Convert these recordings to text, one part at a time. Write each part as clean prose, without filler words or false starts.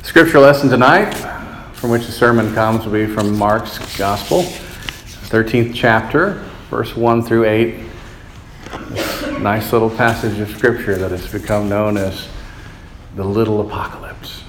Scripture lesson tonight, from which the sermon comes, will be from Mark's Gospel, 13th chapter, verse 1 through 8. This nice little passage of Scripture that has become known as the Little Apocalypse.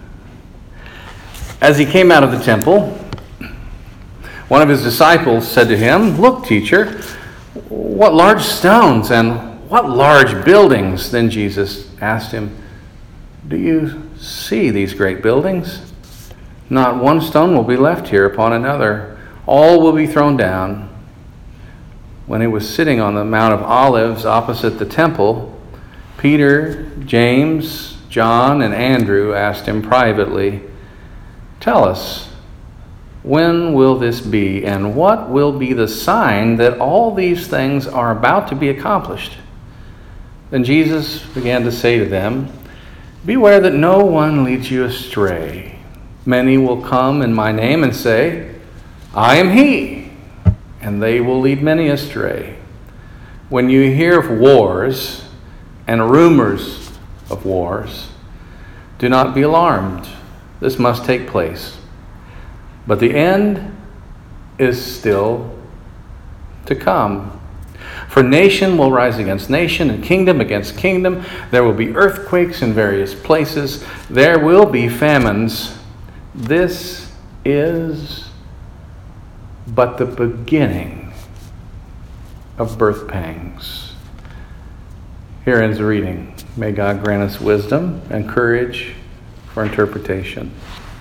As he came out of the temple, one of his disciples said to him, "Look, teacher, what large stones and what large buildings." Then Jesus asked him, "Do you see these great buildings? Not one stone will be left here upon another. All will be thrown down." When he was sitting on the Mount of Olives opposite the temple, Peter, James, John, and Andrew asked him privately, "Tell us, when will this be, and what will be the sign that all these things are about to be accomplished?" Then Jesus began to say to them, "Beware that no one leads you astray. Many will come in my name and say, 'I am he,' and they will lead many astray. When you hear of wars and rumors of wars, do not be alarmed. This must take place. But the end is still to come. For nation will rise against nation and kingdom against kingdom. There will be earthquakes in various places. There will be famines. This is but the beginning of birth pangs." Here ends the reading. May God grant us wisdom and courage for interpretation.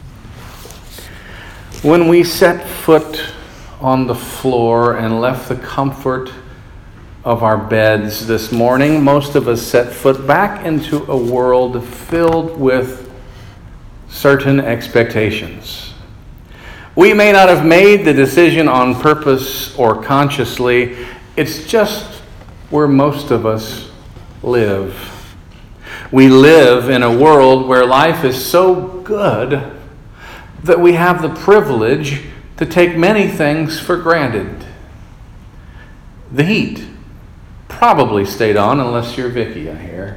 When we set foot on the floor and left the comfort of our beds this morning, most of us set foot back into a world filled with certain expectations. We may not have made the decision on purpose or consciously. It's just where most of us live. We live in a world where life is so good that we have the privilege to take many things for granted. The heat probably stayed on, unless you're Vicky, I hear.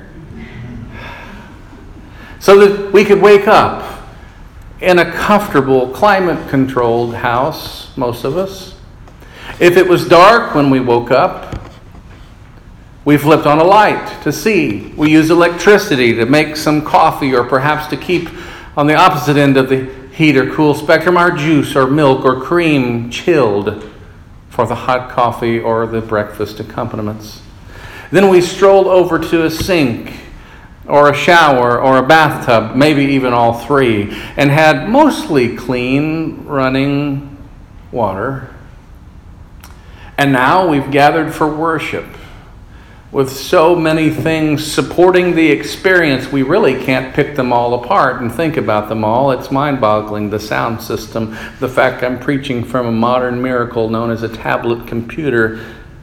So that we could wake up in a comfortable, climate-controlled house, most of us. If it was dark when we woke up, we flipped on a light to see. We use electricity to make some coffee, or perhaps to keep on the opposite end of the heat or cool spectrum our juice or milk or cream chilled for the hot coffee or the breakfast accompaniments. Then we strolled over to a sink or a shower or a bathtub, maybe even all three, and had mostly clean running water. And now we've gathered for worship with so many things supporting the experience, we really can't pick them all apart and think about them all. It's mind-boggling, the sound system, the fact I'm preaching from a modern miracle known as a tablet computer,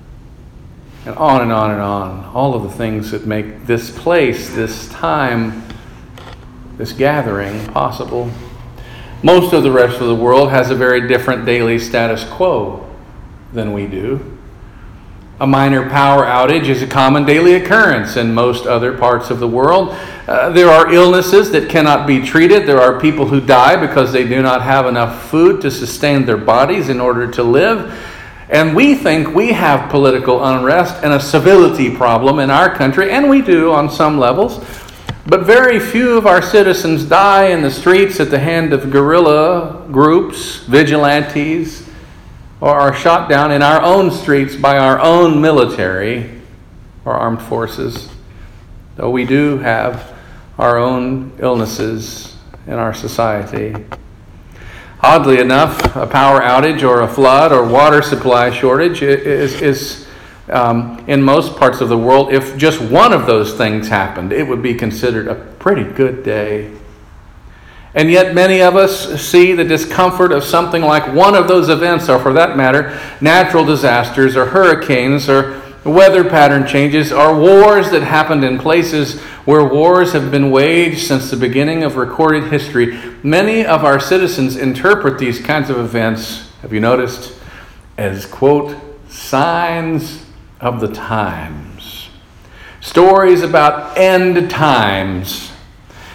and on and on and on. All of the things that make this place, this time, this gathering possible. Most of the rest of the world has a very different daily status quo than we do. A minor power outage is a common daily occurrence in most other parts of the world. There are illnesses that cannot be treated. There are people who die because they do not have enough food to sustain their bodies in order to live. And we think we have political unrest and a civility problem in our country, and we do on some levels. But very few of our citizens die in the streets at the hand of guerrilla groups, vigilantes, or are shot down in our own streets by our own military or armed forces, though we do have our own illnesses in our society. Oddly enough, a power outage or a flood or water supply shortage is in most parts of the world, if just one of those things happened, it would be considered a pretty good day. And yet many of us see the discomfort of something like one of those events, or for that matter, natural disasters or hurricanes or weather pattern changes or wars that happened in places where wars have been waged since the beginning of recorded history. Many of our citizens interpret these kinds of events, have you noticed, as, quote, signs of the times. Stories about end times.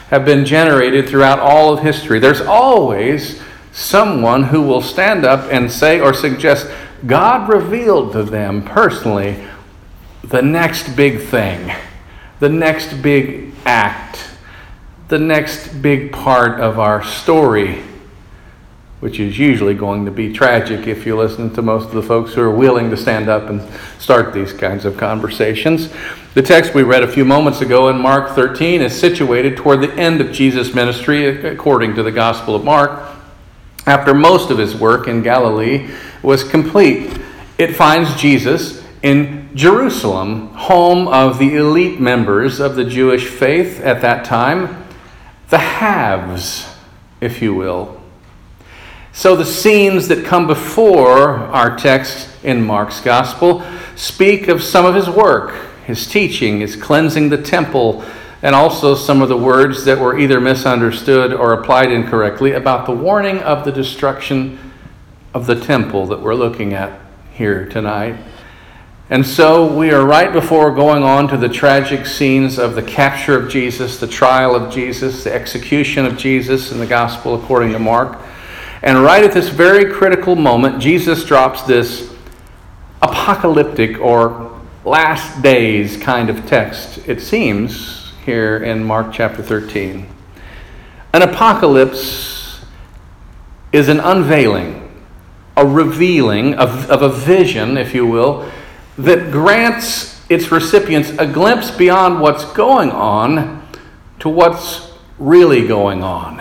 have been generated throughout all of history. There's always someone who will stand up and say or suggest God revealed to them personally the next big thing, the next big act, the next big part of our story, which is usually going to be tragic if you listen to most of the folks who are willing to stand up and start these kinds of conversations. The text we read a few moments ago in Mark 13 is situated toward the end of Jesus' ministry, according to the Gospel of Mark. After most of his work in Galilee was complete, it finds Jesus in Jerusalem, home of the elite members of the Jewish faith at that time, the haves, if you will. So the scenes that come before our text in Mark's Gospel speak of some of his work, his teaching, his cleansing the temple, and also some of the words that were either misunderstood or applied incorrectly about the warning of the destruction of the temple that we're looking at here tonight. And so we are right before going on to the tragic scenes of the capture of Jesus, the trial of Jesus, the execution of Jesus in the Gospel according to Mark. And right at this very critical moment, Jesus drops this apocalyptic or last days kind of text, it seems, here in Mark chapter 13. An apocalypse is an unveiling, a revealing of a vision, if you will, that grants its recipients a glimpse beyond what's going on to what's really going on.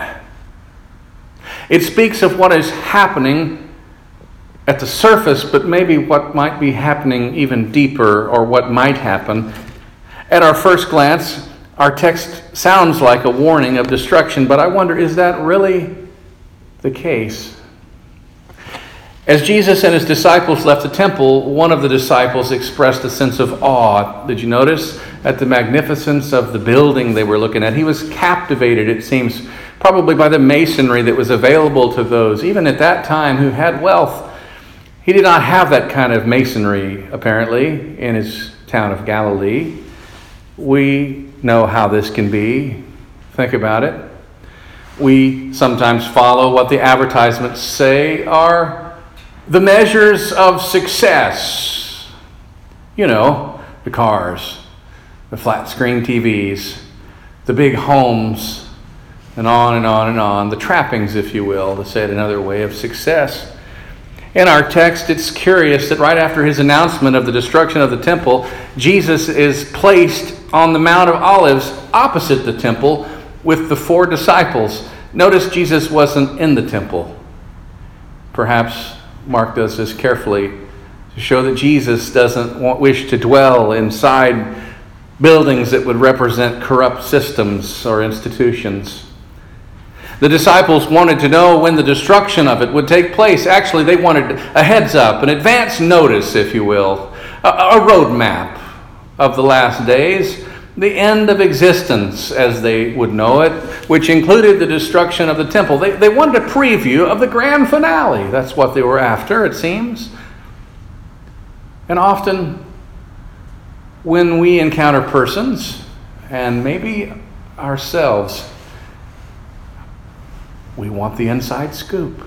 It speaks of what is happening at the surface, but maybe what might be happening even deeper, or what might happen. At our first glance, our text sounds like a warning of destruction, but I wonder, is that really the case? As Jesus and his disciples left the temple, one of the disciples expressed a sense of awe. Did you notice? At the magnificence of the building they were looking at. He was captivated, it seems, probably by the masonry that was available to those, even at that time, who had wealth. He did not have that kind of masonry, apparently, in his town of Galilee. We know how this can be. Think about it. We sometimes follow what the advertisements say are the measures of success. You know, the cars, the flat screen TVs, the big homes, and on and on and on. The trappings, if you will, to say it another way, of success. In our text, it's curious that right after his announcement of the destruction of the temple, Jesus is placed on the Mount of Olives opposite the temple with the 4 disciples. Notice Jesus wasn't in the temple. Perhaps Mark does this carefully to show that Jesus doesn't wish to dwell inside buildings that would represent corrupt systems or institutions. The disciples wanted to know when the destruction of it would take place. Actually, they wanted a heads up, an advance notice, if you will, a roadmap of the last days, the end of existence as they would know it, which included the destruction of the temple. They wanted a preview of the grand finale. That's what they were after, it seems. And often, when we encounter persons, and maybe ourselves, we want the inside scoop.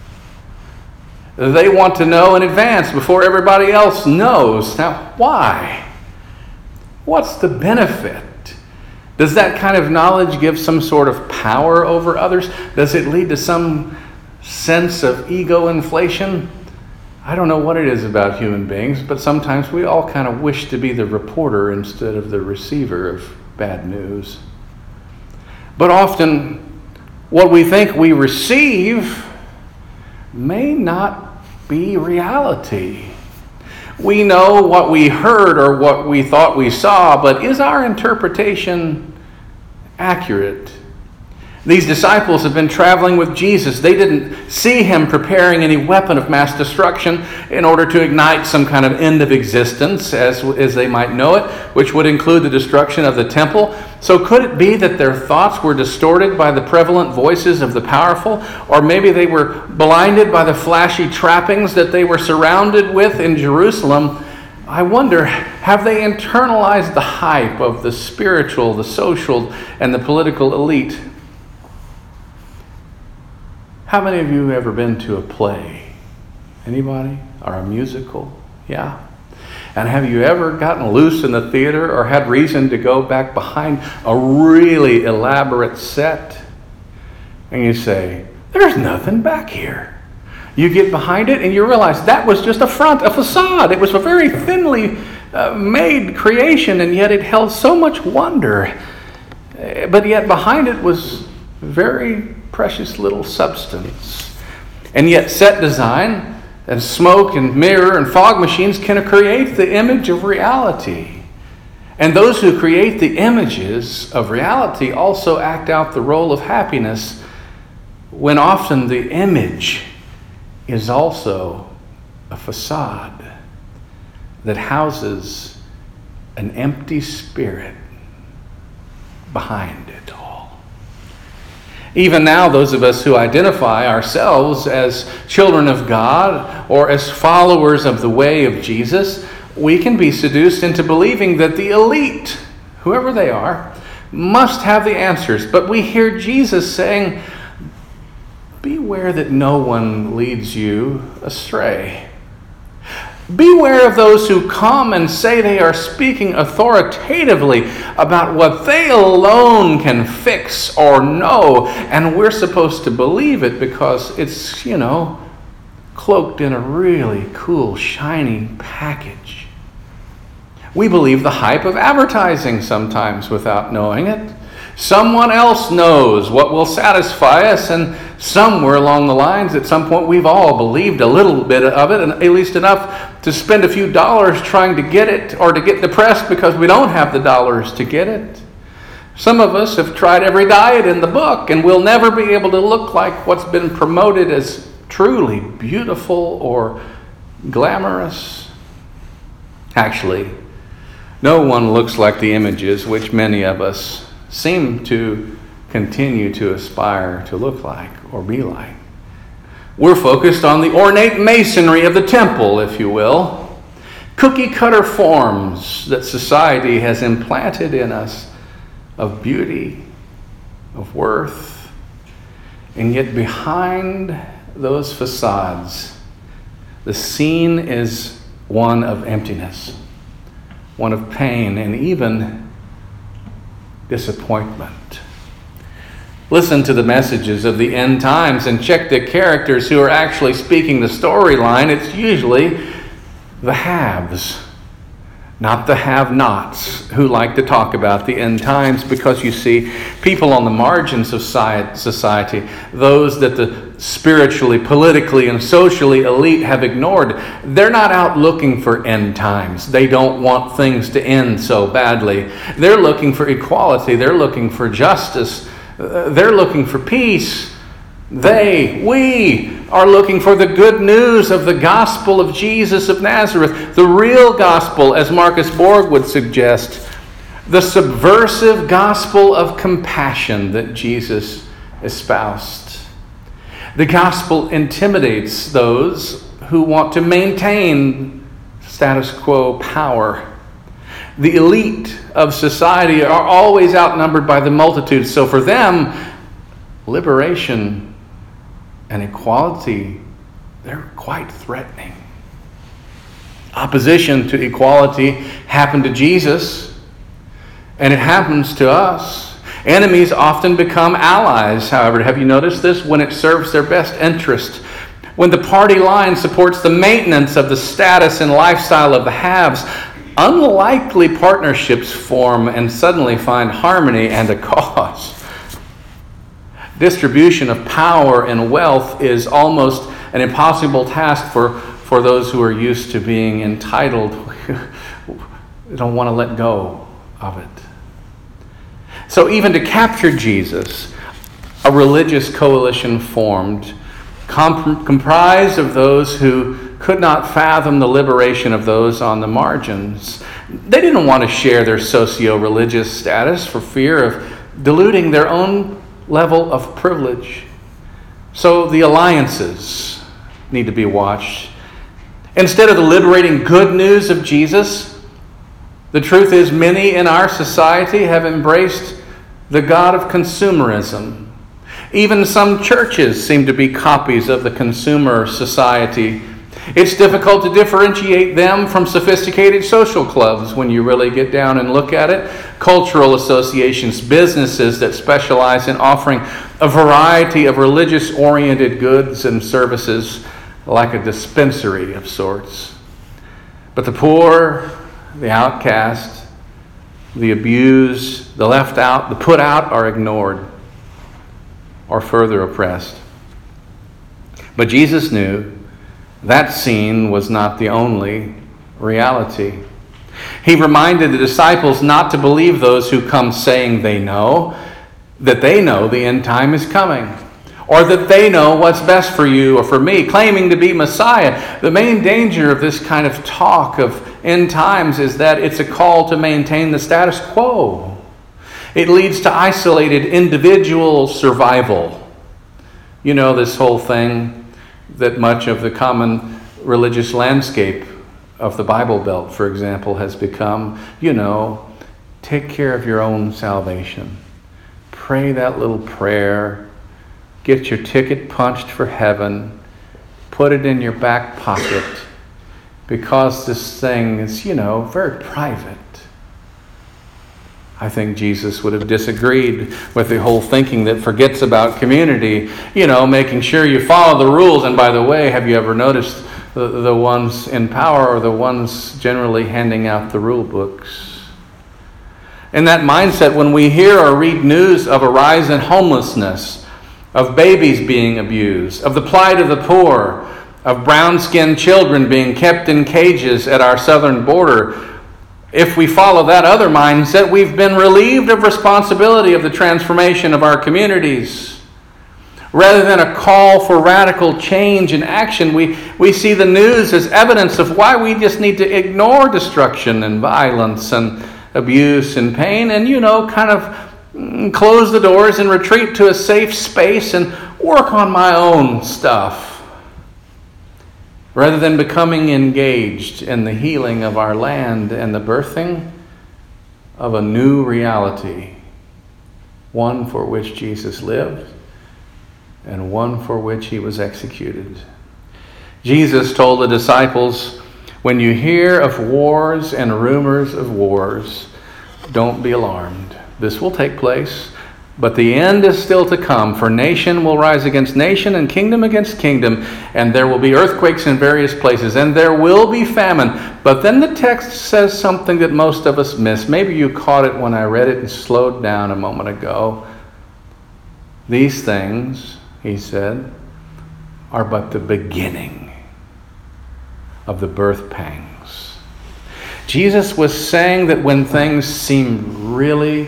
They want to know in advance before everybody else knows. Now, why? What's the benefit? Does that kind of knowledge give some sort of power over others? Does it lead to some sense of ego inflation? I don't know what it is about human beings, but sometimes we all kind of wish to be the reporter instead of the receiver of bad news. But often, what we think we receive may not be reality. We know what we heard or what we thought we saw, but is our interpretation accurate? These disciples have been traveling with Jesus. They didn't see him preparing any weapon of mass destruction in order to ignite some kind of end of existence, as they might know it, which would include the destruction of the temple. So could it be that their thoughts were distorted by the prevalent voices of the powerful? Or maybe they were blinded by the flashy trappings that they were surrounded with in Jerusalem, I wonder, have they internalized the hype of the spiritual, the social, and the political elite? How many of you have ever been to a play? Anybody? Or a musical? Yeah. And have you ever gotten loose in the theater or had reason to go back behind a really elaborate set? And you say, there's nothing back here. You get behind it and you realize that was just a front, a facade. It was a very thinly made creation, and yet it held so much wonder. But yet behind it was very precious little substance. And yet set design and smoke and mirror and fog machines can create the image of reality. And those who create the images of reality also act out the role of happiness, when often the image is also a facade that houses an empty spirit behind it all. Even now, those of us who identify ourselves as children of God or as followers of the way of Jesus, we can be seduced into believing that the elite, whoever they are, must have the answers. But we hear Jesus saying, beware that no one leads you astray. Beware of those who come and say they are speaking authoritatively about what they alone can fix or know, and we're supposed to believe it because it's, cloaked in a really cool, shiny package. We believe the hype of advertising sometimes without knowing it. Someone else knows what will satisfy us, and somewhere along the lines, at some point, we've all believed a little bit of it, and at least enough to spend a few dollars trying to get it, or to get depressed because we don't have the dollars to get it. Some of us have tried every diet in the book, and we'll never be able to look like what's been promoted as truly beautiful or glamorous. Actually, no one looks like the images which many of us seem to continue to aspire to look like or be like. We're focused on the ornate masonry of the temple, if you will, cookie-cutter forms that society has implanted in us of beauty, of worth, and yet behind those facades, the scene is one of emptiness, one of pain, and even disappointment. Listen to the messages of the end times and check the characters who are actually speaking the storyline. It's usually the haves, not the have-nots, who like to talk about the end times, because you see, people on the margins of society, those that the spiritually, politically, and socially elite have ignored, they're not out looking for end times. They don't want things to end so badly. They're looking for equality. They're looking for justice. They're looking for peace. We are looking for the good news of the gospel of Jesus of Nazareth, the real gospel, as Marcus Borg would suggest, the subversive gospel of compassion that Jesus espoused. The gospel intimidates those who want to maintain status quo power. The elite of society are always outnumbered by the multitude, so for them, liberation and equality, they're quite threatening. Opposition to equality happened to Jesus, and it happens to us. Enemies often become allies, however. Have you noticed this? When it serves their best interest. When the party line supports the maintenance of the status and lifestyle of the haves, unlikely partnerships form and suddenly find harmony and a cause. Distribution of power and wealth is almost an impossible task for those who are used to being entitled. They don't want to let go of it. So even to capture Jesus, a religious coalition formed, comprised of those who could not fathom the liberation of those on the margins. They didn't want to share their socio-religious status for fear of diluting their own level of privilege. So the alliances need to be watched. Instead of the liberating good news of Jesus, the truth is many in our society have embraced the god of consumerism. Even some churches seem to be copies of the consumer society. It's difficult to differentiate them from sophisticated social clubs when you really get down and look at it. Cultural associations, businesses that specialize in offering a variety of religious-oriented goods and services, like a dispensary of sorts. But the poor, the outcast, the abused, the left out, the put out are ignored or further oppressed. But Jesus knew that scene was not the only reality. He reminded the disciples not to believe those who come saying they know the end time is coming, or that they know what's best for you or for me, claiming to be Messiah. The main danger of this kind of talk of end times is that it's a call to maintain the status quo. It leads to isolated individual survival. You know, this whole thing that much of the common religious landscape of the Bible Belt, for example, has become, take care of your own salvation. Pray that little prayer. Get your ticket punched for heaven. Put it in your back pocket. Because this thing is, very private. I think Jesus would have disagreed with the whole thinking that forgets about community, making sure you follow the rules. And by the way, have you ever noticed the ones in power are the ones generally handing out the rule books? In that mindset, when we hear or read news of a rise in homelessness, of babies being abused, of the plight of the poor, of brown-skinned children being kept in cages at our southern border, if we follow that other mindset, we've been relieved of responsibility of the transformation of our communities. Rather than a call for radical change and action, we see the news as evidence of why we just need to ignore destruction and violence and abuse and pain and, kind of close the doors and retreat to a safe space and work on my own stuff. Rather than becoming engaged in the healing of our land and the birthing of a new reality, one for which Jesus lived and one for which he was executed. Jesus told the disciples, when you hear of wars and rumors of wars, don't be alarmed. This will take place. But the end is still to come, for nation will rise against nation and kingdom against kingdom, and there will be earthquakes in various places, and there will be famine. But then the text says something that most of us miss. Maybe you caught it when I read it and slowed down a moment ago. These things, he said, are but the beginning of the birth pangs. Jesus was saying that when things seem really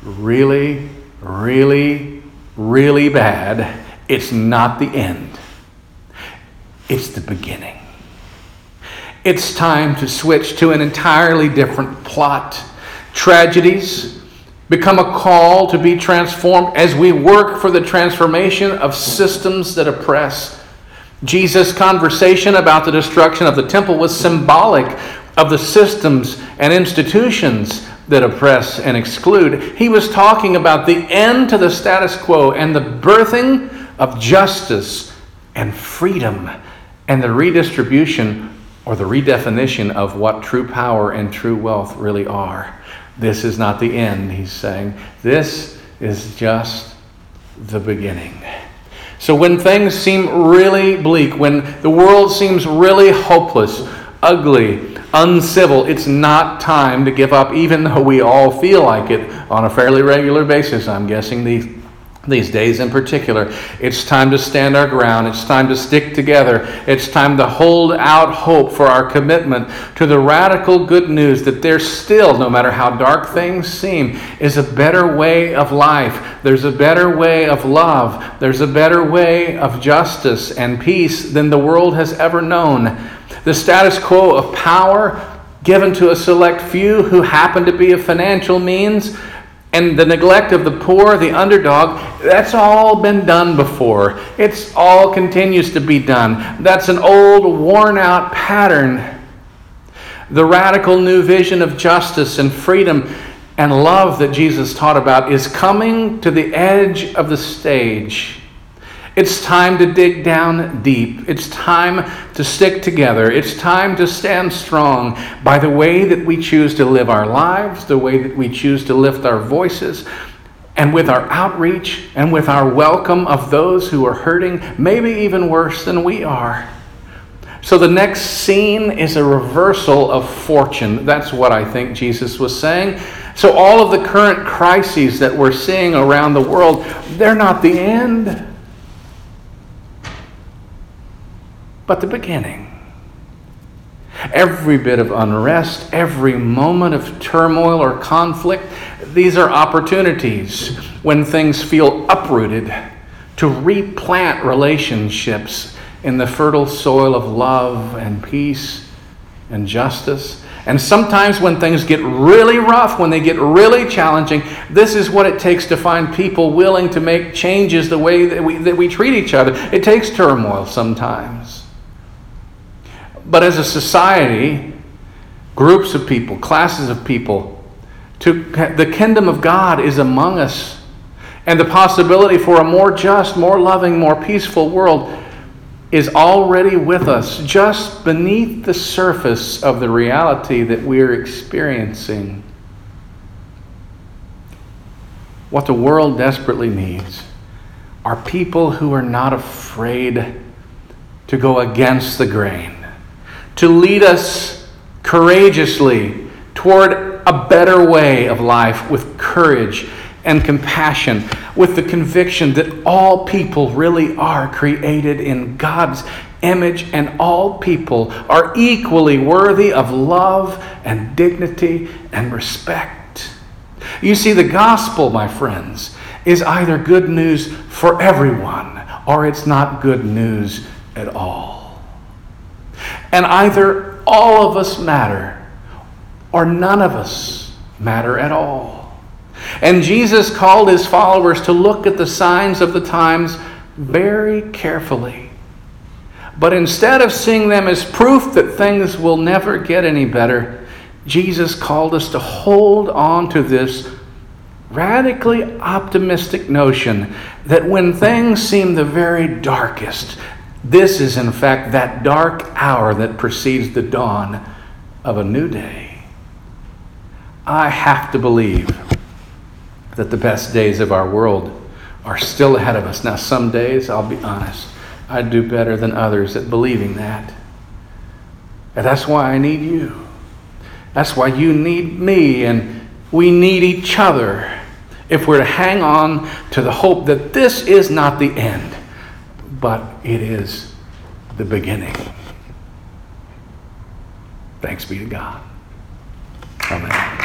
bad, it's not the end. It's the beginning. It's time to switch to an entirely different plot. Tragedies become a call to be transformed as we work for the transformation of systems that oppress. Jesus' conversation about the destruction of the temple was symbolic of the systems and institutions that oppress and exclude. He was talking about the end to the status quo and the birthing of justice and freedom and the redistribution or the redefinition of what true power and true wealth really are. This is not the end, he's saying. This is just the beginning. So when things seem really bleak, when the world seems really hopeless, ugly, uncivil, it's not time to give up, even though we all feel like it on a fairly regular basis, I'm guessing these days in particular. It's time to stand our ground. It's time to stick together. It's time to hold out hope for our commitment to the radical good news that there's still, no matter how dark things seem, is a better way of life. There's a better way of love. There's a better way of justice and peace than the world has ever known. The status quo of power given to a select few who happen to be of financial means And the neglect of the poor, the underdog, that's all been done before. It's all continues to be done. That's an old, worn-out pattern. The radical new vision of justice and freedom and love that Jesus taught about is coming to the edge of the stage. It's time to dig down deep. It's time to stick together. It's time to stand strong by the way that we choose to live our lives, the way that we choose to lift our voices, and with our outreach and with our welcome of those who are hurting, maybe even worse than we are. So the next scene is a reversal of fortune. That's what I think Jesus was saying. So all of the current crises that we're seeing around the world, they're not the end, but the beginning. Every bit of unrest, every moment of turmoil or conflict, these are opportunities when things feel uprooted to replant relationships in the fertile soil of love and peace and justice. And sometimes when things get really rough, when they get really challenging, this is what it takes to find people willing to make changes the way that we treat each other. It takes turmoil sometimes. But as a society, groups of people, classes of people, the kingdom of God is among us. And the possibility for a more just, more loving, more peaceful world is already with us, just beneath the surface of the reality that we're experiencing. What the world desperately needs are people who are not afraid to go against the grain, to lead us courageously toward a better way of life with courage and compassion, with the conviction that all people really are created in God's image and all people are equally worthy of love and dignity and respect. You see, the gospel, my friends, is either good news for everyone or it's not good news at all. And either all of us matter or none of us matter at all. And Jesus called his followers to look at the signs of the times very carefully. But instead of seeing them as proof that things will never get any better, Jesus called us to hold on to this radically optimistic notion that when things seem the very darkest, this is in fact that dark hour that precedes the dawn of a new day. I have to believe that the best days of our world are still ahead of us. Now, some days, I'll be honest, I do better than others at believing that. And that's why I need you. That's why you need me, and we need each other if we're to hang on to the hope that this is not the end, but it is the beginning. Thanks be to God. Amen.